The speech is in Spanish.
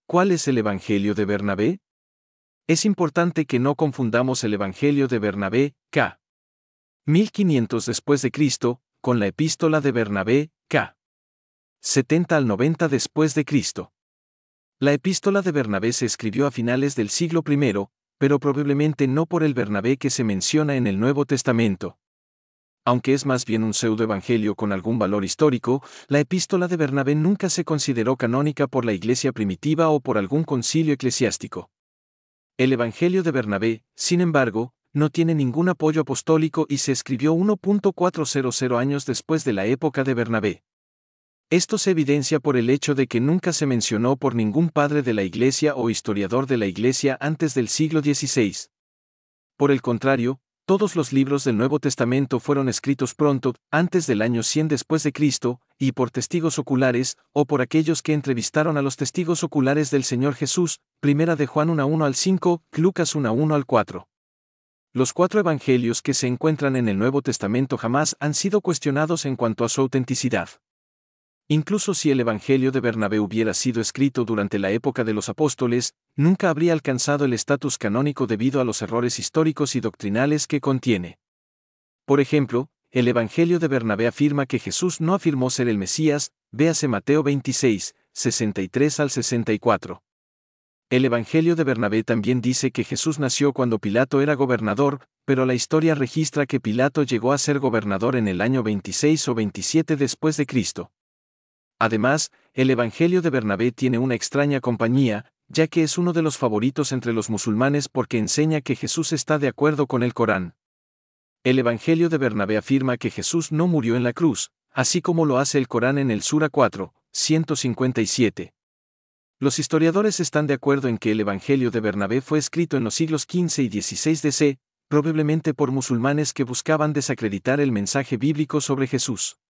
¿Cuál es el Evangelio de Bernabé? Es importante que no confundamos el Evangelio de Bernabé, k. 1500 después de Cristo, con la Epístola de Bernabé, k. 70 al 90 después de Cristo. La Epístola de Bernabé se escribió a finales del siglo I, pero probablemente no por el Bernabé que se menciona en el Nuevo Testamento. Aunque es más bien un pseudoevangelio con algún valor histórico, la Epístola de Bernabé nunca se consideró canónica por la Iglesia primitiva o por algún concilio eclesiástico. El Evangelio de Bernabé, sin embargo, no tiene ningún apoyo apostólico y se escribió 1400 años después de la época de Bernabé. Esto se evidencia por el hecho de que nunca se mencionó por ningún padre de la Iglesia o historiador de la Iglesia antes del siglo XVI. Por el contrario, todos los libros del Nuevo Testamento fueron escritos pronto, antes del año 100 después de Cristo, y por testigos oculares, o por aquellos que entrevistaron a los testigos oculares del Señor Jesús, 1 de Juan 1:1 al 5, Lucas 1:1 al 4. Los 4 evangelios que se encuentran en el Nuevo Testamento jamás han sido cuestionados en cuanto a su autenticidad. Incluso si el Evangelio de Bernabé hubiera sido escrito durante la época de los apóstoles, nunca habría alcanzado el estatus canónico debido a los errores históricos y doctrinales que contiene. Por ejemplo, el Evangelio de Bernabé afirma que Jesús no afirmó ser el Mesías, véase Mateo 26, 63 al 64. El Evangelio de Bernabé también dice que Jesús nació cuando Pilato era gobernador, pero la historia registra que Pilato llegó a ser gobernador en el año 26 o 27 después de Cristo. Además, el Evangelio de Bernabé tiene una extraña compañía, ya que es uno de los favoritos entre los musulmanes porque enseña que Jesús está de acuerdo con el Corán. El Evangelio de Bernabé afirma que Jesús no murió en la cruz, así como lo hace el Corán en el Sura 4, 157. Los historiadores están de acuerdo en que el Evangelio de Bernabé fue escrito en los siglos XV y XVI DC, probablemente por musulmanes que buscaban desacreditar el mensaje bíblico sobre Jesús.